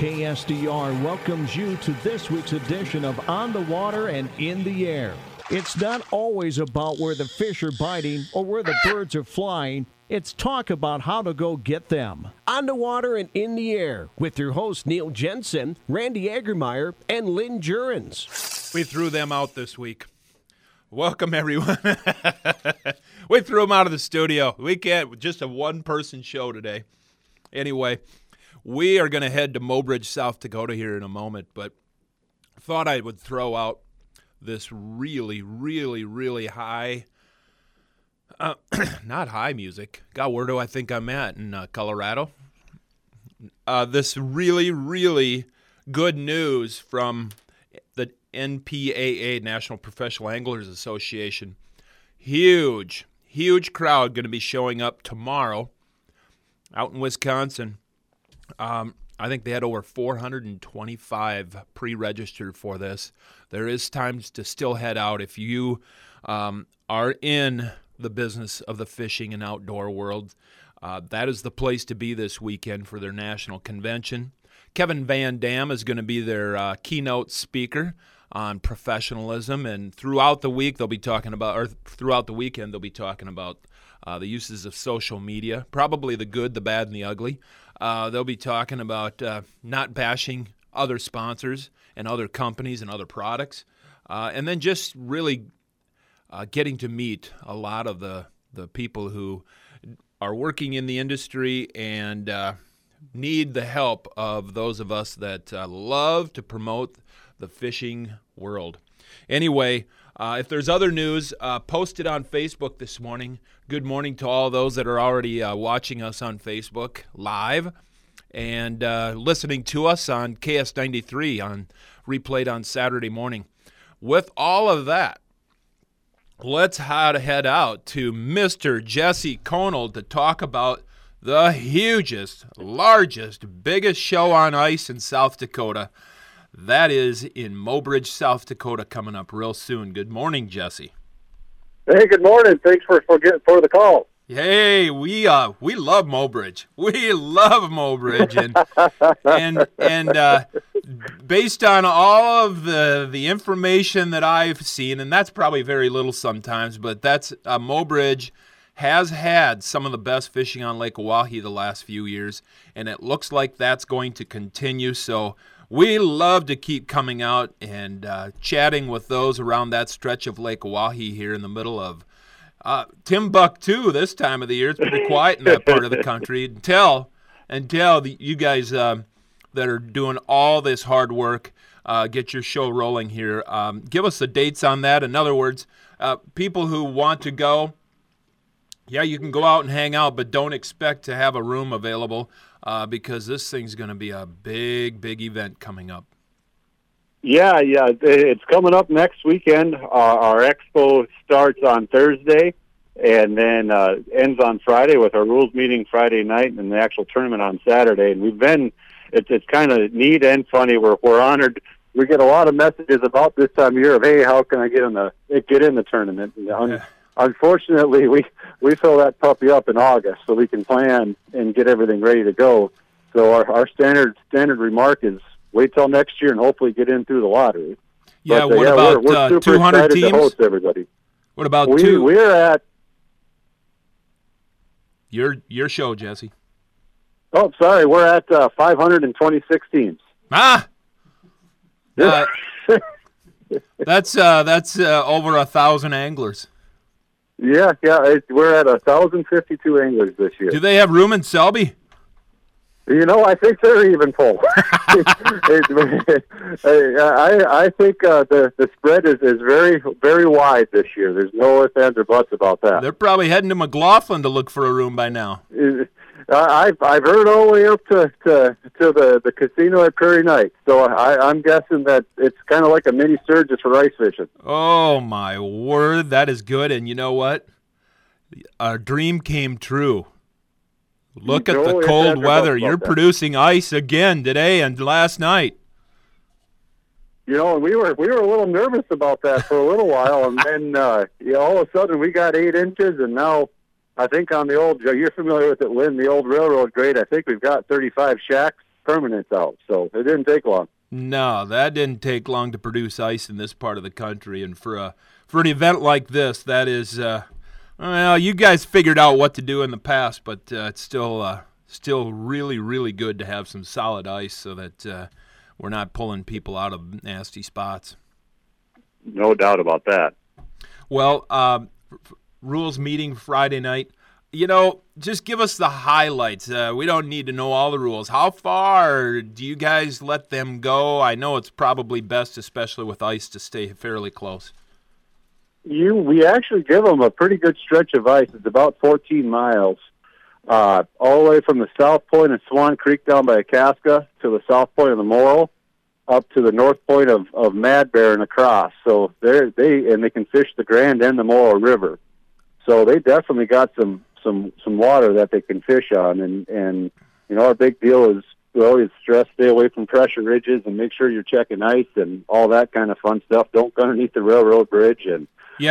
KSDR welcomes you to this week's edition of On the Water and in the Air. It's not always about where the fish are biting or where the birds are flying. It's talk about how to go get them. On the Water and in the Air with your hosts Neil Jensen, Randy Agermeyer, and Lynn Jurens. We threw them out this week. Welcome, everyone. We threw them out of the studio. We can't, just a one-person show today. Anyway, we are going to head to Mobridge, South Dakota here in a moment, but thought I would throw out this really, really, really high, not high music. God, where do I think I'm at? In Colorado? This really, really good news from the NPAA, National Professional Anglers Association. Huge crowd going to be showing up tomorrow out in Wisconsin. I think they had over 425 pre-registered for this. There is time to still head out if you are in the business of the fishing and outdoor world. That is the place to be this weekend for their national convention. Kevin Van Dam is going to be their keynote speaker on professionalism, and throughout the week they'll be talking about, or throughout the weekend they'll be talking about the uses of social media, probably the good, the bad, and the ugly. They'll be talking about not bashing other sponsors and other companies and other products, and then just really getting to meet a lot of the people who are working in the industry and need the help of those of us that love to promote the fishing world. Anyway, if there's other news, post it on Facebook this morning. Good morning to all those that are already watching us on Facebook live and listening to us on KS93 on replayed on Saturday morning. With all of that, let's head out to Mr. Jesse Conal to talk about the hugest, largest, biggest show on ice in South Dakota. That is in Mobridge, South Dakota, coming up real soon. Good morning, Jesse. Hey, good morning. Thanks for the call. Hey, we love Mobridge. We love Mobridge, and based on all of the information that I've seen, and that's probably very little sometimes, but that's Mobridge has had some of the best fishing on Lake Oahe the last few years, and it looks like that's going to continue. So we love to keep coming out and chatting with those around that stretch of Lake Oahe here in the middle of Timbuktu this time of the year. It's pretty quiet in that part of the country. Until you guys that are doing all this hard work get your show rolling here. Give us the dates on that. In other words, people who want to go, yeah, you can go out and hang out, but don't expect to have a room available because this thing's going to be a big, big event coming up. Yeah, it's coming up next weekend. Our expo starts on Thursday and then ends on Friday with our rules meeting Friday night and the actual tournament on Saturday. And it's kind of neat and funny. We're honored. We get a lot of messages about this time of year of, hey, how can I get in the tournament? And unfortunately, we fill that puppy up in August so we can plan and get everything ready to go. So our standard remark is wait till next year and hopefully get in through the lottery. Yeah, but, what about we're super 200 excited teams? to host everybody. What about We're at your show, Jesse. Oh, sorry, we're at 526 teams. That's over 1,000 anglers. Yeah, we're at 1,052 anglers this year. Do they have room in Selby? I think they're even full. I think the spread is very, very wide this year. There's no ifs, ands, or buts about that. They're probably heading to McLaughlin to look for a room by now. I've heard all the way up to the casino at Prairie Night. So I'm guessing that it's kind of like a mini Sturgis for ice fishing. Oh, my word. That is good. And you know what? Our dream came true. Look at the cold weather. You're producing ice again today and last night. We were a little nervous about that for a little while, and then all of a sudden we got 8 inches, and now I think on the old, you're familiar with it, Lynn, the old railroad grade, I think we've got 35 shacks permanent out. So it didn't take long. No, that didn't take long to produce ice in this part of the country, and for an event like this, that is, well, you guys figured out what to do in the past, but it's still really, really good to have some solid ice so that we're not pulling people out of nasty spots. No doubt about that. Well, rules meeting Friday night. Just give us the highlights. We don't need to know all the rules. How far do you guys let them go? I know it's probably best, especially with ice, to stay fairly close. We actually give them a pretty good stretch of ice. It's about 14 miles, all the way from the south point of Swan Creek down by Akaska to the south point of the Morrill, up to the north point of Mad Bear and across. So they can fish the Grand and the Morrill River. So they definitely got some water that they can fish on, and our big deal is we always stress stay away from pressure ridges and make sure you're checking ice and all that kind of fun stuff. Don't go underneath the railroad bridge and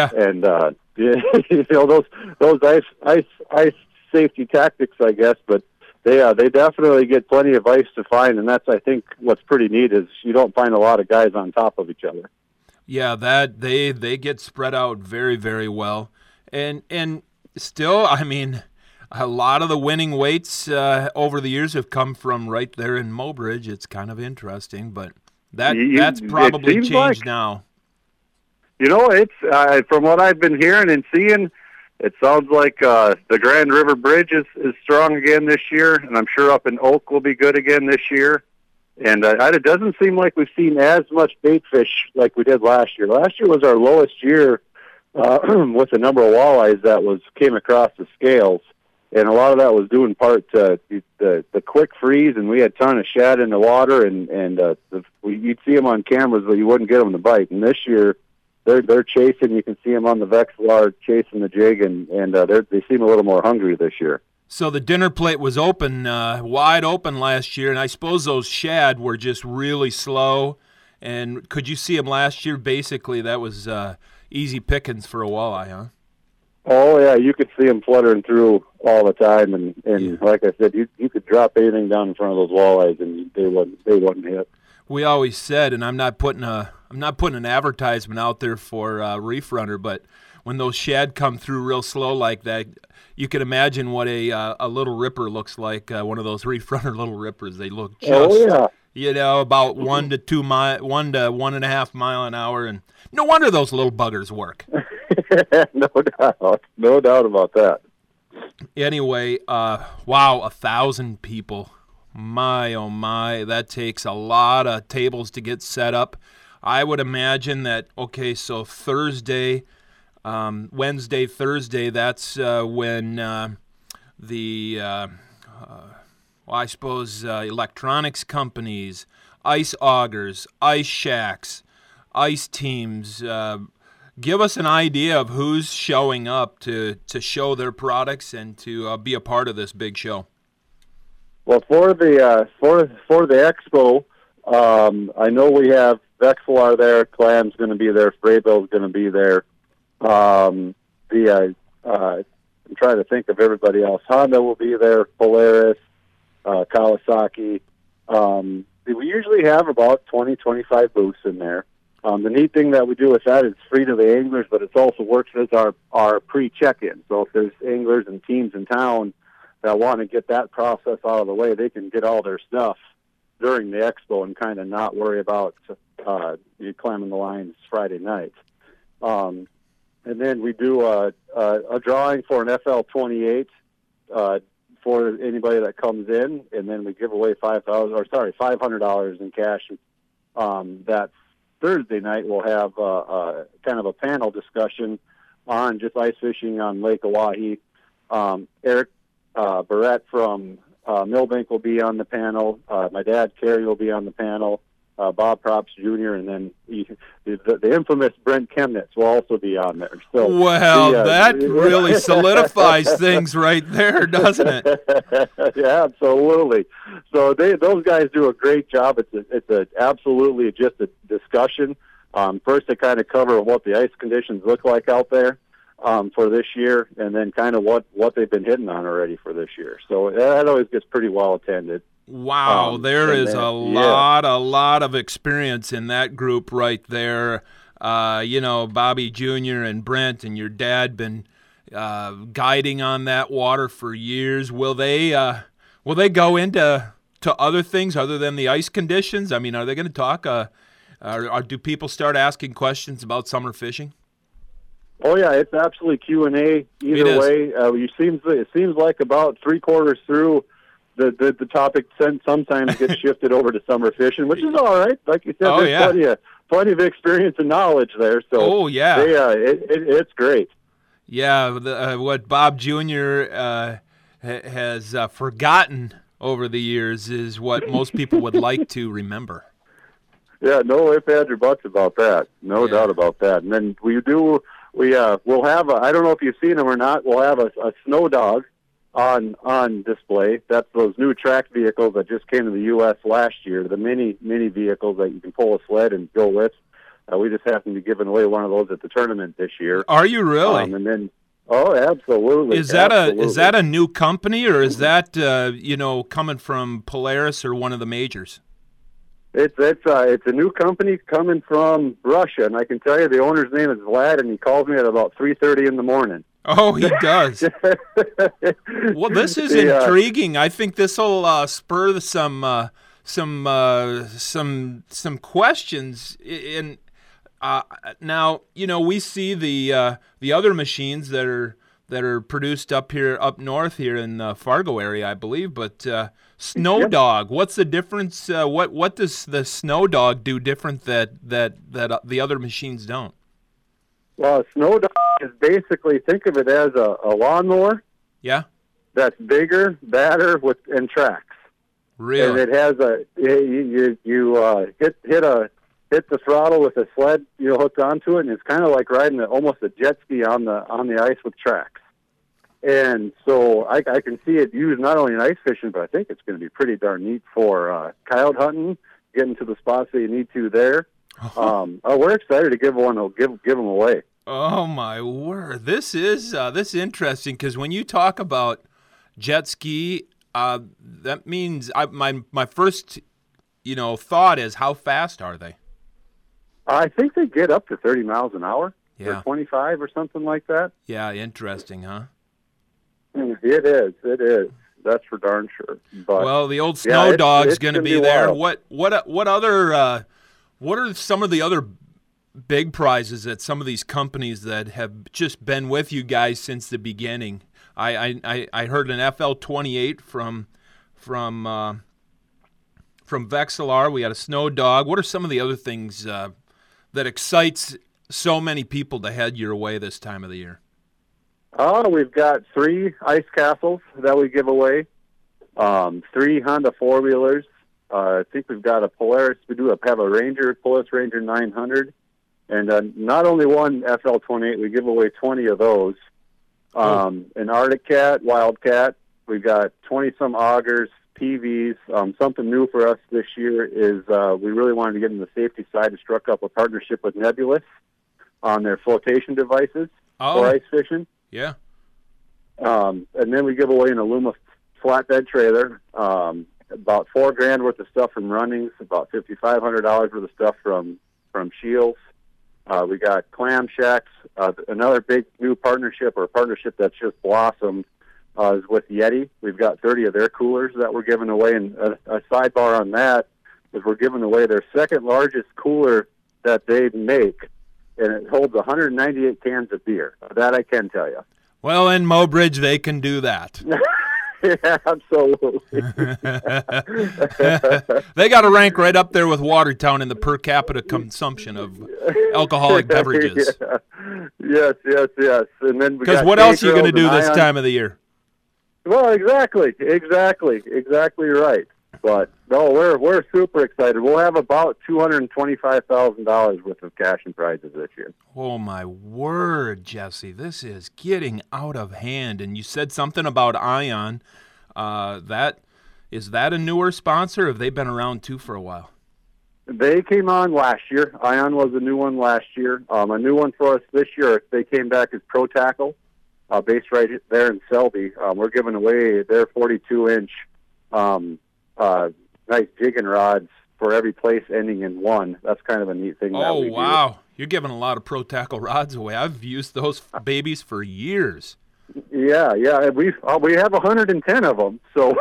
those ice safety tactics, I guess. But they definitely get plenty of ice to find, and that's, I think, what's pretty neat is you don't find a lot of guys on top of each other. Yeah, that they get spread out very, very well, and still, I mean, a lot of the winning weights over the years have come from right there in Mobridge. It's kind of interesting, but that's probably changed now. It's from what I've been hearing and seeing, it sounds like the Grand River Bridge is strong again this year, and I'm sure up in Oak will be good again this year. And it doesn't seem like we've seen as much bait fish like we did last year. Last year was our lowest year with the number of walleyes that came across the scales, and a lot of that was due in part to the quick freeze, and we had a ton of shad in the water, and you'd see them on cameras, but you wouldn't get them to bite. And this year, they're chasing. You can see them on the Vexilar chasing the jig, and they seem a little more hungry this year. So the dinner plate was open, wide open last year, and I suppose those shad were just really slow. And could you see them last year? Basically, that was easy pickings for a walleye, huh? Oh yeah, you could see them fluttering through all the time, and like I said, you could drop anything down in front of those walleyes, and they wouldn't hit. We always said, and I'm not putting an advertisement out there for Reef Runner, but when those shad come through real slow like that, you can imagine what a little ripper looks like. One of those Reef Runner little rippers. They look just, about 1 to 1.5 mile an hour, and no wonder those little buggers work. No doubt about that. Anyway, wow, 1,000 people. My, oh my, that takes a lot of tables to get set up. I would imagine that, okay, so Thursday, Wednesday, Thursday, that's when I suppose electronics companies, ice augers, ice shacks, ice teams, give us an idea of who's showing up to show their products and to be a part of this big show. Well, for the expo, I know we have Vexilar there, Clam's going to be there, Fraybill's going to be there. I'm trying to think of everybody else. Honda will be there, Polaris, Kawasaki. We usually have about 20, 25 booths in there. The neat thing that we do with that is free to the anglers, but it also works as our pre-check-in. So if there's anglers and teams in town that want to get that process out of the way, they can get all their stuff during the expo and kind of not worry about you clamming the lines Friday night. And then we do a drawing for an FL28 for anybody that comes in, and then we give away $500 in cash. That Thursday night we'll have kind of a panel discussion on just ice fishing on Lake Oahe. Eric Barrett from Millbank will be on the panel. My dad, Kerry, will be on the panel. Bob Props Jr., and then the infamous Brent Chemnitz will also be on there. So, that really solidifies things right there, doesn't it? Yeah, absolutely. So those guys do a great job. It's absolutely just a discussion. First, to kind of cover what the ice conditions look like out there for this year, and then kind of what they've been hitting on already for this year. So that always gets pretty well attended. Wow, there is a lot of experience in that group right there. Bobby Jr. and Brent and your dad been guiding on that water for years. Will they go into other things other than the ice conditions? I mean, are they going to talk? Or do people start asking questions about summer fishing? Oh yeah, it's absolutely Q&A either way. It seems like about 3/4 through, the topic sometimes gets shifted over to summer fishing, which is all right. Like you said, there's plenty of experience and knowledge there. So it's great. Yeah, what Bob Jr. Has forgotten over the years is what most people would like to remember. Yeah, no ifs, ands, or buts about that. No doubt about that. And then we'll have I don't know if you've seen them or not. We'll have a snow dog on display. That's those new track vehicles that just came to the U.S. last year. The mini vehicles that you can pull a sled and go with. We just happened to be giving away one of those at the tournament this year. Are you really? And then, absolutely. Is that a new company, or is that coming from Polaris or one of the majors? It's a new company coming from Russia, and I can tell you the owner's name is Vlad, and he calls me at about 3:30 in the morning. Oh, he does. Well, this is intriguing. I think this will spur some questions. Now, we see the other machines that are produced up north here in the Fargo area, I believe. But Snow Dog, what's the difference? What does the Snow Dog do different that the other machines don't? Well, a Snow Dog is basically, think of it as a lawnmower. Yeah. That's bigger, badder, and tracks. Really? And it has you hit the throttle with a sled, hooked onto it, and it's kind of like riding almost a jet ski on the ice with tracks. And so I can see it used not only in ice fishing, but I think it's going to be pretty darn neat for coyote hunting, getting to the spots that you need to there. We're excited to give them away. Oh my word! This is interesting, because when you talk about jet ski, that means my first thought is, how fast are they? I think they get up to 30 miles an hour, or 25 or something like that. Yeah, interesting, huh? It is. That's for darn sure. But, well, the old Snow Dog's going to be there. Wild. What are some of the other big prizes at some of these companies that have just been with you guys since the beginning? I heard an FL28 from Vexilar. We had a Snow Dog. What are some of the other things that excites so many people to head your way this time of the year? We've got 3 ice castles that we give away, 3 Honda 4-wheelers. I think we've got a Polaris. We have a Polaris Ranger 900, and not only one FL28. We give away 20 of those. An Arctic Cat, Wildcat. We've got 20-some augers, PVs. Something new for us this year is we really wanted to get in the safety side and struck up a partnership with Nebulous on their flotation devices for ice fishing. Yeah. And then we give away an Aluma flatbed trailer, about $4,000 worth of stuff from Runnings, about $5,500 worth of stuff from Shields. We got Clam Shacks. Another big new partnership, or a partnership that's just blossomed, is with Yeti. We've got 30 of their coolers that we're giving away, and a sidebar on that is we're giving away their second largest cooler that they make, and it holds 198 cans of beer. That I can tell you. Well, in Mobridge, they can do that. Yeah, absolutely. They got to rank right up there with Watertown in the per capita consumption of alcoholic beverages. Yeah. Yes. And then because what else are you going to do this time of the year? Well, exactly right. But no, we're super excited. We'll have about $225,000 worth of cash and prizes this year. Oh my word, Jesse! This is getting out of hand. And you said something about Ion. Is that a newer sponsor? Or have they been around too for a while? They came on last year. Ion was a new one last year. A new one for us this year. They came back as Pro Tackle, based right there in Selby. We're giving away their 42-inch nice jigging rods for every place ending in 1. That's kind of a neat thing. Oh, that we wow. do. You're giving a lot of Pro Tackle rods away. I've used those babies for years. Yeah. We have 110 of them, so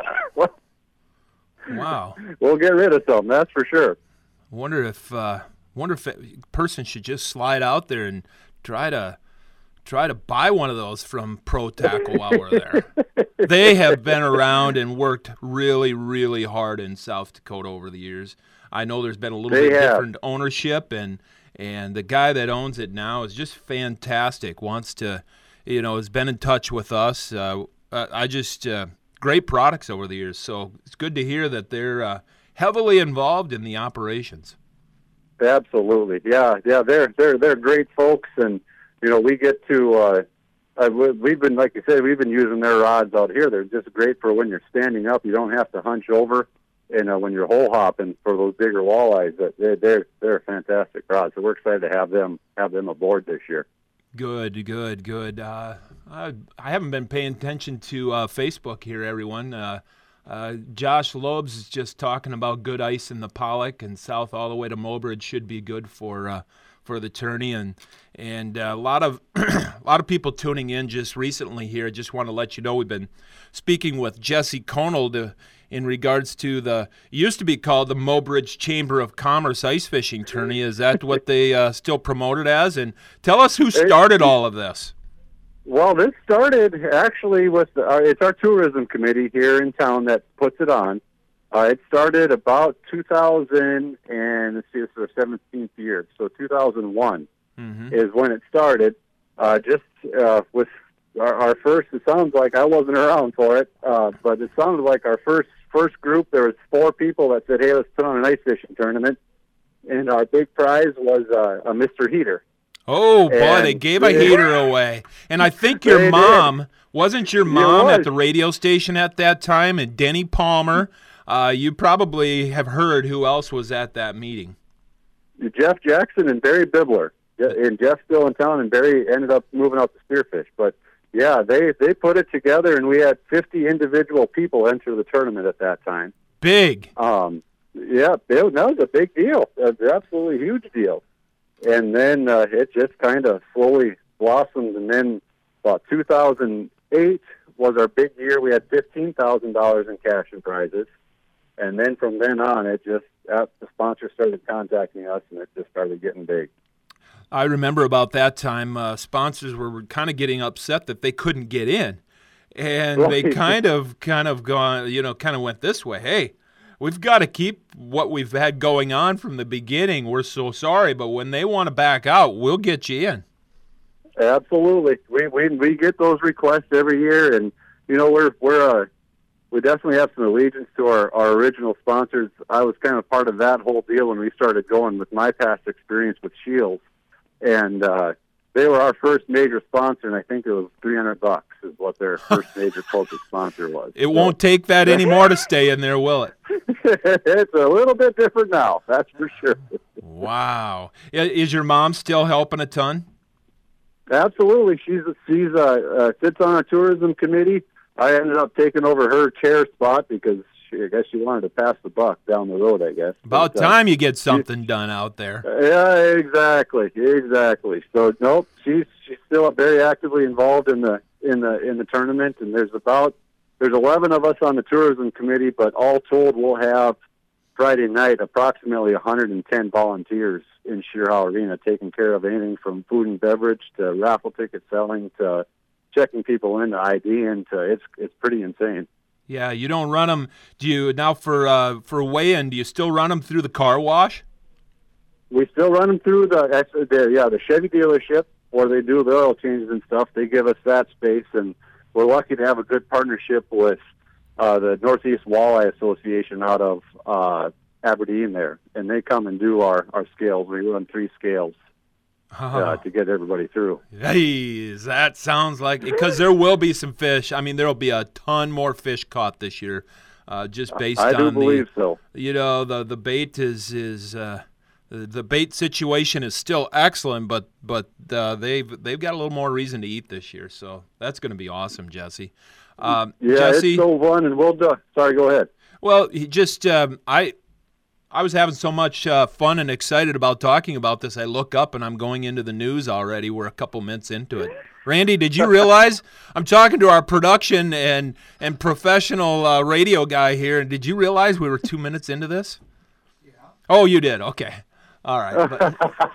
Wow. we'll get rid of some. That's for sure. Wonder if a person should just slide out there and try to buy one of those from Pro Tackle while we're there. They have been around and worked really, really hard in South Dakota over the years. I know there's been a little bit different ownership, and the guy that owns it now is just fantastic. Wants to, has been in touch with us. Great products over the years. So it's good to hear that they're heavily involved in the operations. Absolutely, yeah. They're great folks, and we get to. We've been, like you said, we've been using their rods out here. They're just great for when you're standing up. You don't have to hunch over, and when you're hole hopping for those bigger walleyes. They're fantastic rods. So we're excited to have them aboard this year. Good. I haven't been paying attention to Facebook here, everyone. Josh Loebs is just talking about good ice in the Pollock, and south all the way to Mobridge should be good for the tourney, and a lot of people tuning in just recently here. Just want to let you know we've been speaking with Jesse Conald in regards to it used to be called the Mobridge Chamber of Commerce Ice Fishing Tourney. Is that what they still promote it as? And tell us who started all of this. Well, this started actually with it's our tourism committee here in town that puts it on. It started about 2000, and let's see, this is our 17th year, so 2001 is when it started. With our first, it sounds like I wasn't around for it, but it sounded like our first group. There was 4 people that said, "Hey, let's put on an ice fishing tournament," and our big prize was a Mr. Heater. Oh, boy, they gave a heater away. And I think your mom, wasn't your mom at the radio station at that time, and Denny Palmer? You probably have heard who else was at that meeting. Jeff Jackson and Barry Bibler. And Jeff's still in town, and Barry ended up moving out to Spearfish. But, yeah, they put it together, and we had 50 individual people enter the tournament at that time. Big. Yeah, that was a big deal. An absolutely huge deal. And then it just kind of slowly blossomed, and then about 2008 was our big year. We had $15,000 in cash and prizes, and then from then on, the sponsors started contacting us, and it just started getting big. I remember about that time, sponsors were kind of getting upset that they couldn't get in, and they kind of went this way. Hey, we've got to keep what we've had going on from the beginning. We're so sorry, but when they want to back out, we'll get you in. Absolutely. We get those requests every year, and we definitely have some allegiance to our original sponsors. I was kind of part of that whole deal when we started going with my past experience with Shields, and they were our first major sponsor, and I think it was $300 is what their first major focus sponsor was. It won't take that anymore to stay in there, will it? It's a little bit different now, that's for sure. Wow. Is your mom still helping a ton? Absolutely. She sits on our tourism committee. I ended up taking over her chair spot because I guess she wanted to pass the buck down the road, I guess. About time you get something done out there. Yeah, exactly. So nope, she's still very actively involved in the tournament, and there's 11 of us on the tourism committee, but all told we'll have Friday night approximately 110 volunteers in Shearhow Arena taking care of anything from food and beverage to raffle ticket selling to checking people in to ID, and it's pretty insane. Yeah, you don't run them. Do you now for weigh-in? Do you still run them through the car wash? We still run them through the Chevy dealership where they do the oil changes and stuff. They give us that space, and we're lucky to have a good partnership with the Northeast Walleye Association out of Aberdeen there, and they come and do our scales. We run 3 scales to get everybody through. Hey, that sounds like, because there will be some fish. I mean, there will be a ton more fish caught this year, just based on I do believe so. The bait is the bait situation is still excellent, but they've got a little more reason to eat this year, so that's going to be awesome, Jesse. Yeah, Jesse, it's so fun, and we'll do. Sorry, go ahead. Well, he just I was having so much fun and excited about talking about this. I look up and I'm going into the news already. We're a couple minutes into it. Randy, did you realize I'm talking to our production and professional radio guy here? Did you realize we were 2 minutes into this? Yeah. Oh, you did. Okay. All right.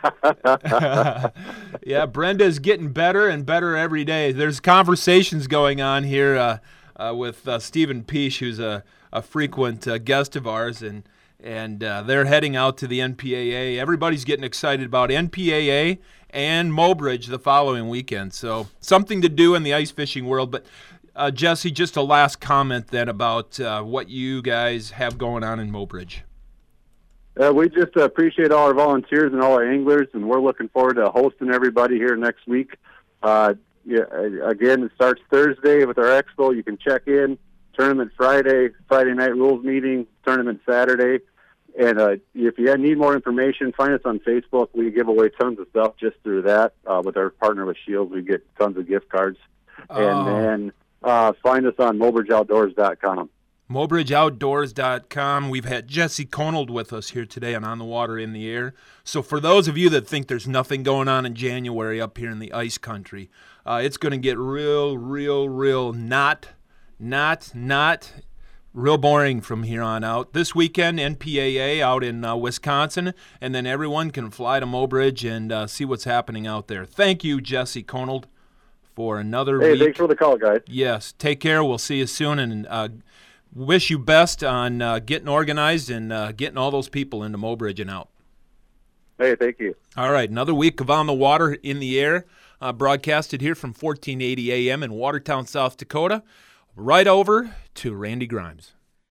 Yeah, Brenda's getting better and better every day. There's conversations going on here with Stephen Peash, who's a frequent guest of ours, and they're heading out to the NPAA. Everybody's getting excited about NPAA and Mobridge the following weekend. So something to do in the ice fishing world. But Jesse, just a last comment then about what you guys have going on in Mobridge. We just appreciate all our volunteers and all our anglers, and we're looking forward to hosting everybody here next week. Again, it starts Thursday with our expo. You can check in. Tournament Friday night rules meeting, tournament Saturday. And if you need more information, find us on Facebook. We give away tons of stuff just through that. With our partner with Shields, we get tons of gift cards. And then find us on MobridgeOutdoors.com. MobridgeOutdoors.com. We've had Jesse Conold with us here today on the Water, in the Air. So for those of you that think there's nothing going on in January up here in the ice country, it's going to get real not real boring from here on out. This weekend, NPAA out in Wisconsin, and then everyone can fly to Mobridge and see what's happening out there. Thank you, Jesse Conold, for another week. Hey, thanks for the call, guys. Yes, take care. We'll see you soon, and wish you best on getting organized and getting all those people into Mobridge and out. Hey, thank you. All right, another week of On the Water, in the Air, broadcasted here from 1480 AM in Watertown, South Dakota. Right over to Randy Grimes.